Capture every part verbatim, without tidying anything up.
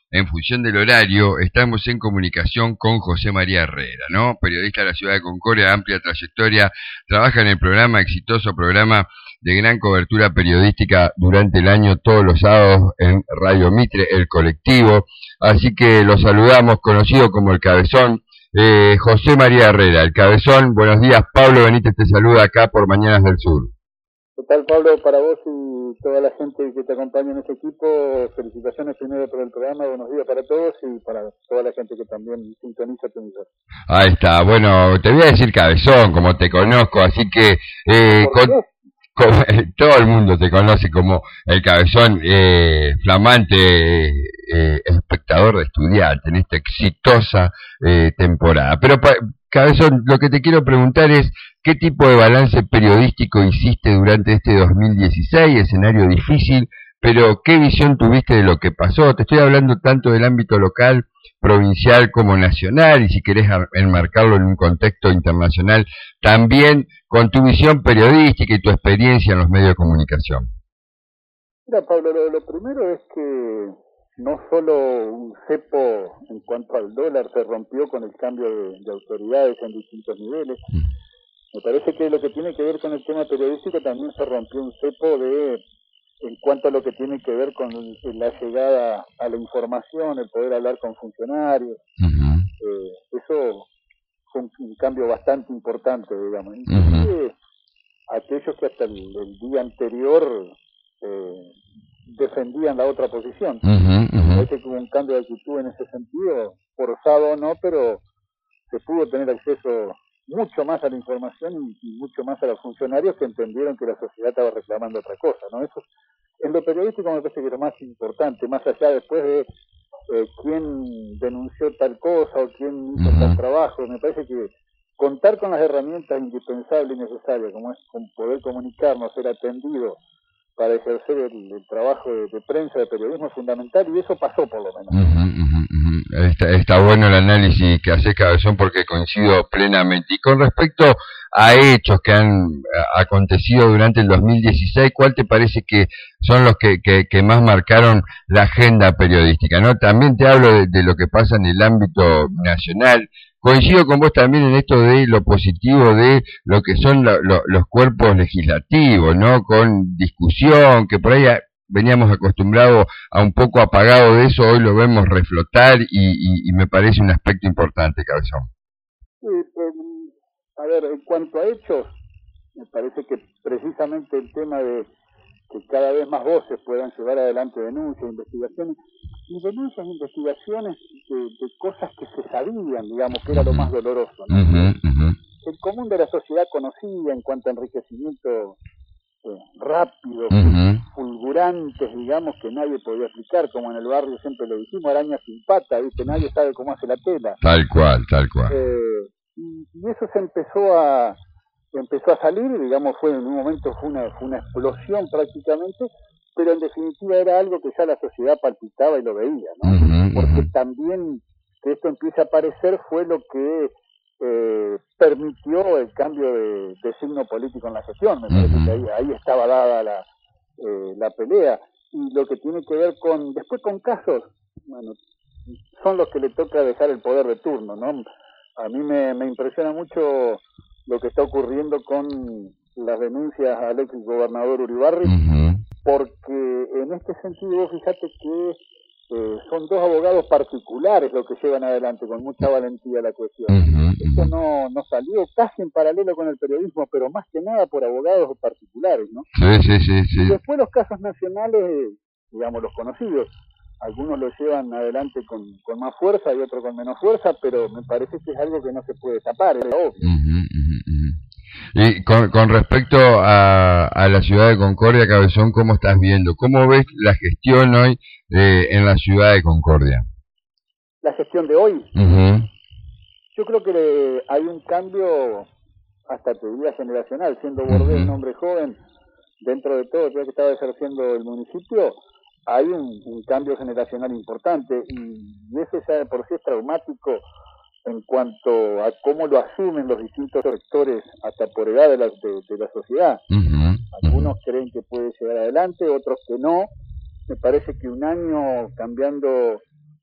en función del horario, estamos en comunicación con José María Herrera, ¿no? Periodista de la ciudad de Concordia, amplia trayectoria, trabaja en el programa, exitoso programa de gran cobertura periodística durante el año, todos los sábados en Radio Mitre, El Colectivo. Así que lo saludamos, conocido como El Cabezón, eh, José María Herrera, El Cabezón. Buenos días, Pablo Benítez te saluda acá por Mañanas del Sur. ¿Qué tal, Pablo? Para vos y toda la gente que te acompaña en este equipo, felicitaciones primero por el programa, buenos días para todos y para toda la gente que también sintoniza tu emisora. Ahí está, bueno, te voy a decir Cabezón, como te conozco, así que eh, con, con, todo el mundo te conoce como El Cabezón, eh, flamante eh, espectador de Estudiante en esta exitosa eh, temporada. Pero pa, Cabezón, lo que te quiero preguntar es, ¿qué tipo de balance periodístico hiciste durante este dos mil dieciséis? Escenario difícil, pero ¿qué visión tuviste de lo que pasó? Te estoy hablando tanto del ámbito local, provincial como nacional, y si querés enmarcarlo en un contexto internacional, también con tu visión periodística y tu experiencia en los medios de comunicación. Mira, Pablo, lo, lo primero es que no solo un cepo en cuanto al dólar se rompió con el cambio de, de autoridades en distintos niveles. Mm. Me parece que lo que tiene que ver con el tema periodístico también se rompió un cepo de, en cuanto a lo que tiene que ver con la llegada a la información, el poder hablar con funcionarios. Uh-huh. Eh, eso fue un, un cambio bastante importante, digamos. Inclusive uh-huh. aquellos que hasta el, el día anterior eh, defendían la otra posición. Uh-huh, uh-huh. Me parece que hubo un cambio de actitud en ese sentido, forzado o no, pero se pudo tener acceso mucho más a la información y, y mucho más a los funcionarios que entendieron que la sociedad estaba reclamando otra cosa, ¿no? Eso en lo periodístico me parece que es lo más importante, más allá después de eh, quién denunció tal cosa o quién hizo uh-huh. tal trabajo. Me parece que contar con las herramientas indispensables y necesarias, como es con poder comunicarnos, ser atendido para ejercer el, el trabajo de, de prensa, de periodismo, es fundamental, y eso pasó por lo menos. Uh-huh, uh-huh, uh-huh. Está, está bueno el análisis que hace Cabezón, porque coincido plenamente. Y con respecto a hechos que han acontecido durante el dos mil dieciséis, ¿cuál te parece que son los que, que, que más marcaron la agenda periodística, ¿no? También te hablo de, de lo que pasa en el ámbito nacional. Coincido con vos también en esto de lo positivo de lo que son lo, lo, los cuerpos legislativos, ¿no? Con discusión, que por ahí veníamos acostumbrados a un poco apagado de eso, hoy lo vemos reflotar y, y, y me parece un aspecto importante, Cabezón. Sí, eh, a ver, en cuanto a hechos, me parece que precisamente el tema de que cada vez más voces puedan llevar adelante denuncias, investigaciones, y denuncias, investigaciones de, de cosas que se sabían, digamos, que era lo más doloroso, ¿no? Uh-huh, uh-huh. El común de la sociedad conocía en cuanto a enriquecimiento eh, rápido, uh-huh. fulgurantes, digamos, que nadie podía explicar, como en el barrio siempre lo dijimos, araña sin pata, ¿viste? Nadie sabe cómo hace la tela. Tal cual, tal cual. Eh, y, y eso se empezó a empezó a salir, digamos, fue en un momento fue una, fue una explosión prácticamente, pero en definitiva era algo que ya la sociedad palpitaba y lo veía, ¿no? Uh-huh, porque uh-huh. también que esto empiece a aparecer fue lo que eh, permitió el cambio de, de signo político en la gestión. Me parece uh-huh. que ahí, ahí estaba dada la, eh, la pelea. Y lo que tiene que ver con, después con casos, bueno, son los que le toca dejar el poder de turno, ¿no? A mí me, me impresiona mucho lo que está ocurriendo con las denuncias al ex gobernador Uribarri, uh-huh. porque en este sentido vos fíjate que eh, son dos abogados particulares los que llevan adelante con mucha valentía la cuestión. Uh-huh. Esto no, no salió casi en paralelo con el periodismo, pero más que nada por abogados particulares, ¿no? Sí, sí, sí, sí. Y después los casos nacionales, digamos los conocidos, algunos lo llevan adelante con, con más fuerza y otros con menos fuerza, pero me parece que es algo que no se puede tapar, es obvio. Uh-huh, uh-huh. Y con, con respecto a, a la ciudad de Concordia, Cabezón, ¿cómo estás viendo? ¿Cómo ves la gestión hoy eh, en la ciudad de Concordia? ¿La gestión de hoy? Uh-huh. Yo creo que le, hay un cambio, hasta te diría generacional, siendo Bordé uh-huh. un hombre joven, dentro de todo, creo que estaba ejerciendo el municipio, hay un, un cambio generacional importante y ese ya de por sí es traumático en cuanto a cómo lo asumen los distintos sectores hasta por edad de la, de, de la sociedad. Uh-huh. Algunos uh-huh. creen que puede llegar adelante, otros que no. Me parece que un año cambiando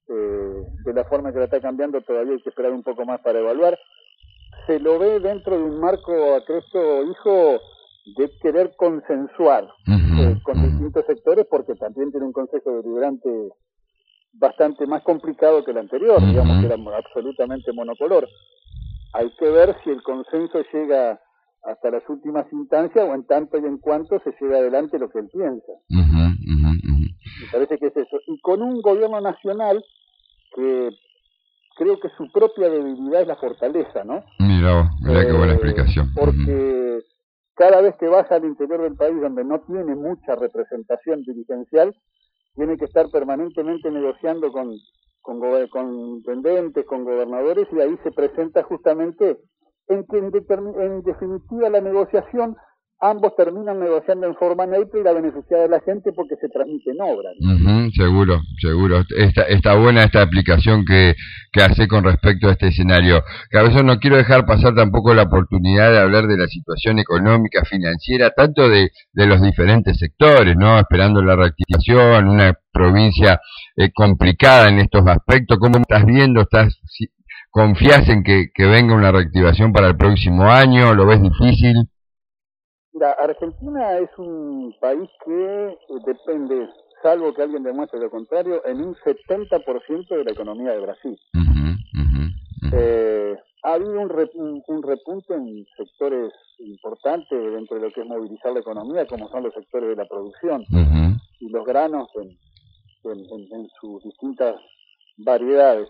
eh, de la forma que la está cambiando todavía hay que esperar un poco más para evaluar. Se lo ve dentro de un marco, a Cresto, hijo, de querer consensuar uh-huh, eh, con uh-huh. distintos sectores, porque también tiene un consejo deliberante bastante más complicado que el anterior, uh-huh. digamos que era absolutamente monocolor. Hay que ver si el consenso llega hasta las últimas instancias o en tanto y en cuanto se lleve adelante lo que él piensa. Uh-huh, uh-huh, uh-huh. Me parece que es eso. Y con un gobierno nacional que creo que su propia debilidad es la fortaleza, ¿no? Mira, mira eh, qué buena explicación. Porque uh-huh. cada vez que vas al interior del país donde no tiene mucha representación dirigencial, tiene que estar permanentemente negociando con, con, con intendentes, con gobernadores, y ahí se presenta justamente en que en, en definitiva la negociación, ambos terminan negociando en forma neutra y la beneficia de la gente porque se transmiten obras. Uh-huh, seguro, seguro. Está, está buena esta aplicación que, que hace con respecto a este escenario. Cabezón, no quiero dejar pasar tampoco la oportunidad de hablar de la situación económica, financiera, tanto de, de los diferentes sectores, ¿no? Esperando la reactivación, una provincia eh, complicada en estos aspectos. ¿Cómo estás viendo? ¿Estás si, confías en que, que venga una reactivación para el próximo año? ¿Lo ves difícil? Mira, Argentina es un país que eh, depende, salvo que alguien demuestre lo contrario, en un setenta por ciento de la economía de Brasil. Uh-huh, uh-huh, uh-huh. Eh, ha habido un, rep un, un repunte en sectores importantes dentro de lo que es movilizar la economía, como son los sectores de la producción uh-huh. y los granos en, en, en, en sus distintas variedades.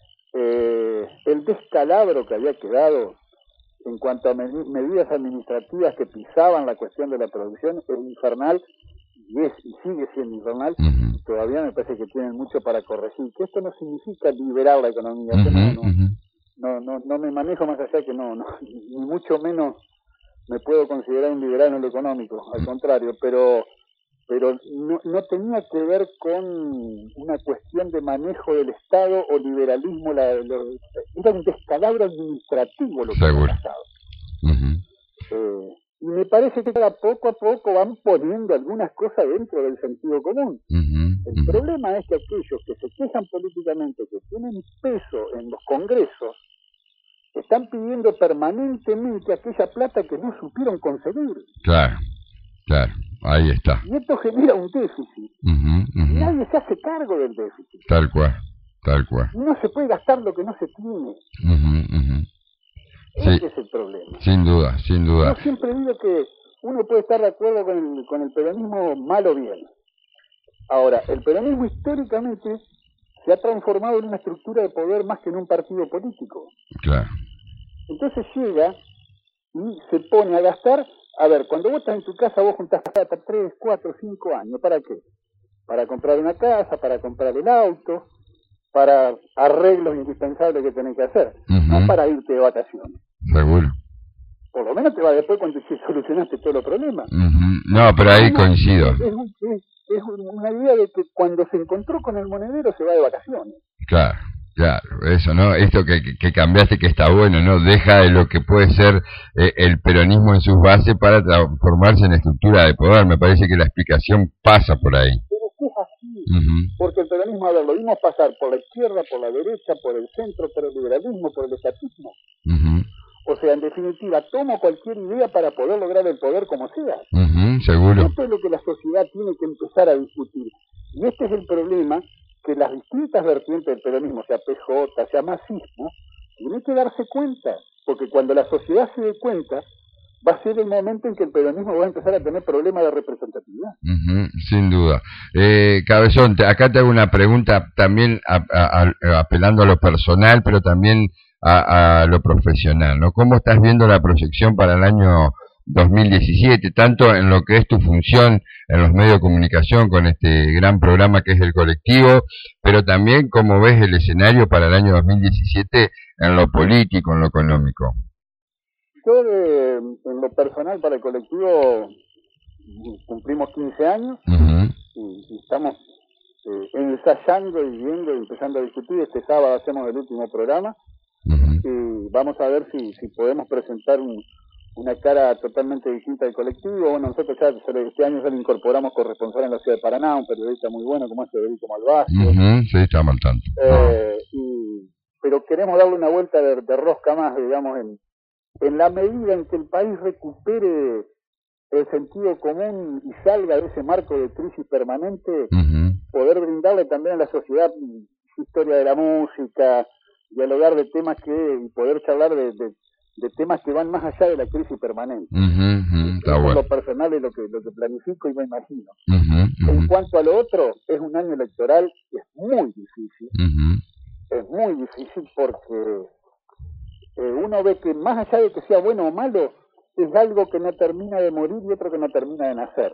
Eh, el descalabro que había quedado en cuanto a med medidas administrativas que pisaban la cuestión de la producción es infernal, y es y sigue siendo infernal. Uh-huh. Todavía me parece que tienen mucho para corregir, que esto no significa liberar la economía. Uh-huh, no, no, uh-huh. no, no, no me manejo más allá que no, no, ni mucho menos me puedo considerar un liberal en lo económico, al contrario, pero pero no, no tenía que ver con una cuestión de manejo del Estado o liberalismo, la, lo, era un descalabro administrativo lo que Seguro. ha pasado. Uh-huh. eh, y me parece que ahora poco a poco van poniendo algunas cosas dentro del sentido común. Uh-huh. El uh-huh. problema es que aquellos que se quejan políticamente, que tienen peso en los congresos, están pidiendo permanentemente aquella plata que no supieron conseguir. Claro, claro. Ahí está. Y esto genera un déficit. Uh-huh, uh-huh. Nadie se hace cargo del déficit. Tal cual, tal cual. No se puede gastar lo que no se tiene. Uh-huh, uh-huh. Ese sí, es el problema. Sin duda, sin duda. Yo siempre digo que uno puede estar de acuerdo con el, con el peronismo mal o bien. Ahora, el peronismo históricamente se ha transformado en una estructura de poder más que en un partido político. Claro. Entonces llega y se pone a gastar. A ver, cuando vos estás en tu casa, vos juntás plata tres, cuatro, cinco años. ¿Para qué? Para comprar una casa, para comprar el auto, para arreglos indispensables que tenés que hacer. Uh-huh. No para irte de vacaciones. Seguro. Por lo menos te va después cuando solucionaste todos los problemas. Uh-huh. No, pero ahí coincido. Es, es, es una idea de que cuando se encontró con el monedero se va de vacaciones. Claro. Claro, eso, ¿no? Esto que, que cambiaste que está bueno, ¿no? Deja de lo que puede ser eh, el peronismo en sus bases para transformarse en estructura de poder. Me parece que la explicación pasa por ahí. Pero es que es así, uh-huh. porque el peronismo, a ver, lo vimos pasar por la izquierda, por la derecha, por el centro, por el liberalismo, por el estatismo. Uh-huh. O sea, en definitiva, tomo cualquier idea para poder lograr el poder como sea. Uh-huh, seguro. Esto es lo que la sociedad tiene que empezar a discutir. Y este es el problema, que las distintas vertientes del peronismo, sea P J, sea masismo, tienen que darse cuenta, porque cuando la sociedad se dé cuenta, va a ser el momento en que el peronismo va a empezar a tener problemas de representatividad. Uh-huh, sin duda. Eh, Cabezón, te, acá te hago una pregunta también a, a, a, apelando a lo personal, pero también a, a lo profesional, ¿no? ¿Cómo estás viendo la proyección para el año dos mil diecisiete, tanto en lo que es tu función en los medios de comunicación con este gran programa que es El Colectivo, pero también cómo ves el escenario para el año dos mil diecisiete en lo político, en lo económico? Yo, de, en lo personal, para El Colectivo cumplimos quince años uh-huh. y, y estamos eh, ensayando y viendo y empezando a discutir. Este sábado hacemos el último programa uh-huh. y vamos a ver si, si podemos presentar un una cara totalmente distinta del colectivo. Bueno, nosotros ya este año ya le incorporamos corresponsal en la ciudad de Paraná, un periodista muy bueno como es Federico Malvasio. Uh-huh, sí, estamos al tanto. Eh, y, pero queremos darle una vuelta de, de rosca más, digamos, en, en la medida en que el país recupere el sentido común y salga de ese marco de crisis permanente, uh-huh. poder brindarle también a la sociedad historia de la música, dialogar de temas que, y poder charlar de, de, de temas que van más allá de la crisis permanente. Uh-huh, uh-huh, está bueno. Lo personal es lo que, lo que planifico y me imagino. Uh-huh, uh-huh. En cuanto a lo otro, es un año electoral que es muy difícil, uh-huh. es muy difícil porque eh, uno ve que más allá de que sea bueno o malo, es algo que no termina de morir y otro que no termina de nacer.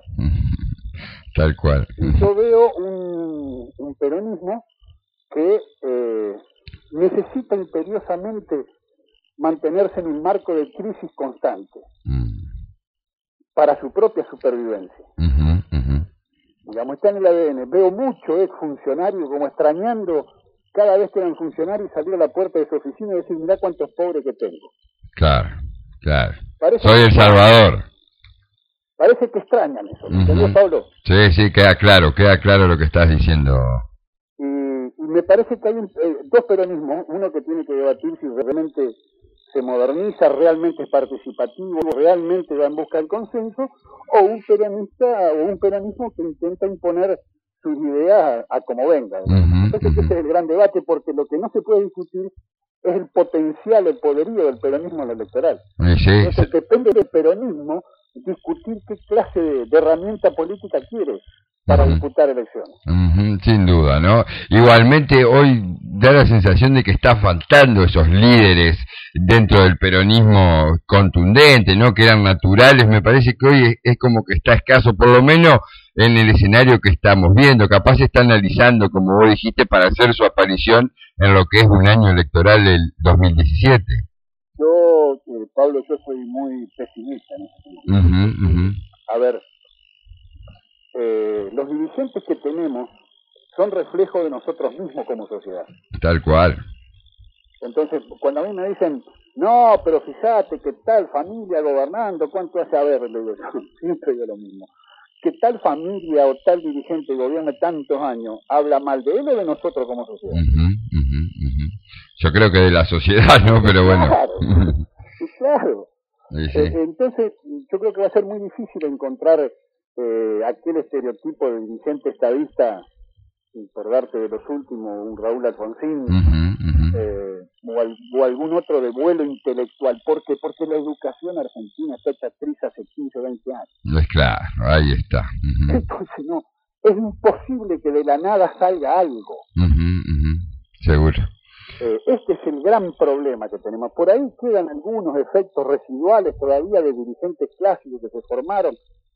Tal cual. Y yo veo un, un peronismo que eh, necesita imperiosamente mantenerse en un marco de crisis constante mm. para su propia supervivencia. Uh-huh, uh-huh. Digamos, está en el A D N. Veo mucho ex funcionario como extrañando cada vez que eran funcionarios salir a la puerta de su oficina y decir, mirá cuántos pobres que tengo. Claro. Claro. Parece Soy El Salvador. Parece que extrañan eso, ¿me entendés, uh-huh. Pablo? Sí, sí, queda claro, queda claro lo que estás diciendo. Y, y me parece que hay un, eh, dos peronismos, uno que tiene que debatir si realmente se moderniza, realmente es participativo, realmente va en busca del consenso, o un peronista o un peronismo que intenta imponer sus ideas a, a como venga. Uh-huh, Entonces uh-huh. ese es el gran debate, porque lo que no se puede discutir es el potencial, el poderío del peronismo en lo electoral. Sí, sí. Entonces depende del peronismo discutir qué clase de, de herramienta política quiere para uh-huh. disputar elecciones. Uh-huh, sin duda, ¿no? Igualmente hoy da la sensación de que está faltando esos líderes dentro del peronismo contundente, ¿no? Que eran naturales. Me parece que hoy es, es como que está escaso, por lo menos en el escenario que estamos viendo. Capaz se está analizando, como vos dijiste, para hacer su aparición en lo que es un año electoral del dos mil diecisiete. Yo, eh, Pablo, yo soy muy pesimista en ese sentido. Uh-huh, uh-huh. A ver, eh, los dirigentes que tenemos son reflejo de nosotros mismos como sociedad. Tal cual. Entonces, cuando a mí me dicen, no, pero fíjate que tal familia gobernando, ¿cuánto hace? A ver, le digo, siempre digo lo mismo. Que tal familia o tal dirigente gobierne tantos años, ¿habla mal de él o de nosotros como sociedad? Uh-huh, uh-huh, uh-huh. Yo creo que de la sociedad, ¿no? Pero bueno. Claro, claro. Sí, sí. Eh, entonces, yo creo que va a ser muy difícil encontrar eh, aquel estereotipo de dirigente estadista, por darte de los últimos, un Raúl Alfonsín, uh-huh, uh-huh. Eh, o, al, o algún otro de vuelo intelectual. ¿Por qué? Porque la educación argentina está hecha actriz hace quince o veinte años. No es claro, ahí está. Uh-huh. Entonces, no, es imposible que de la nada salga algo. Uh-huh, uh-huh. Seguro. Eh, este es el gran problema que tenemos. Por ahí quedan algunos efectos residuales todavía de dirigentes clásicos que se formaron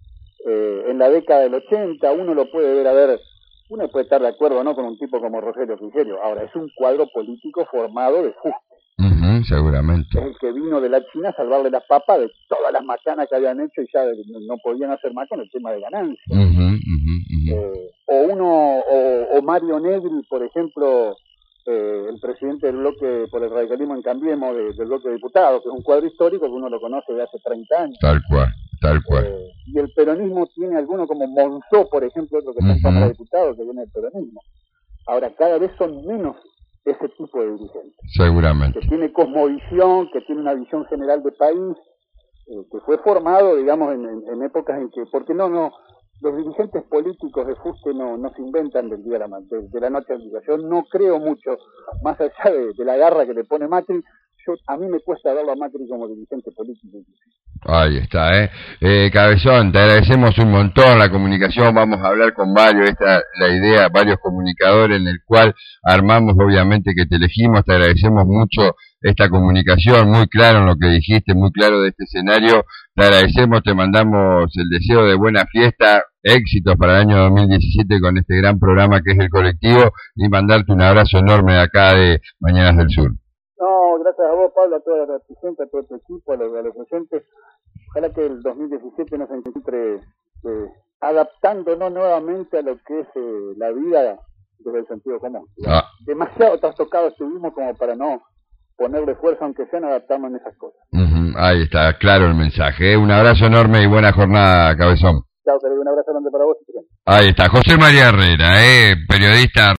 eh, en la década del ochenta. Uno lo puede ver, a ver, uno puede estar de acuerdo o no con un tipo como Rogelio Frigerio. Ahora, es un cuadro político formado de fuste. Uh-huh, seguramente. Es el que vino de la China a salvarle las papas de todas las macanas que habían hecho y ya no podían hacer más con el tema de ganancias. Uh-huh, uh-huh, uh-huh. Eh, o uno, o, o Mario Negri, por ejemplo, eh, el presidente del bloque por el radicalismo en Cambiemos, de, del bloque de diputados, que es un cuadro histórico que uno lo conoce de hace treinta años. Tal cual, tal cual. Eh, y el peronismo tiene alguno como Monzó, por ejemplo, otro que está en uh-huh. Cámara de Diputados, que viene del peronismo. Ahora, cada vez son menos ese tipo de dirigentes. Seguramente. Que tiene cosmovisión, que tiene una visión general de país, eh, que fue formado, digamos, en, en, en épocas en que, porque no, no, los dirigentes políticos de fuste no, no se inventan del día a la, de, de la noche al día. Yo no creo mucho, más allá de, de la garra que le pone Macri, yo, a mí me cuesta verlo a Macri como dirigente político. Ahí está, ¿eh? eh Cabezón, te agradecemos un montón la comunicación, vamos a hablar con varios, esta la idea, varios comunicadores en el cual armamos, obviamente que te elegimos, te agradecemos mucho esta comunicación, muy claro en lo que dijiste, muy claro de este escenario, te agradecemos, te mandamos el deseo de buena fiesta, éxitos para el año dos mil diecisiete con este gran programa que es El Colectivo, y mandarte un abrazo enorme de acá de Mañanas del Sur. No, gracias a vos, Pablo, a toda la gente, a todo tu equipo, a los, a los oyentes. Ojalá que el dos mil diecisiete nos encuentre eh, adaptándonos nuevamente a lo que es eh, la vida desde el sentido común. Ah. Demasiado trastocados estuvimos como para no ponerle esfuerzo, aunque sea, en adaptarnos en esas cosas. Uh-huh. Ahí está, claro el mensaje. ¿eh? Un abrazo enorme y buena jornada, Cabezón. Chao, querido, un abrazo grande para vos. Ahí está, José María Herrera, eh, periodista.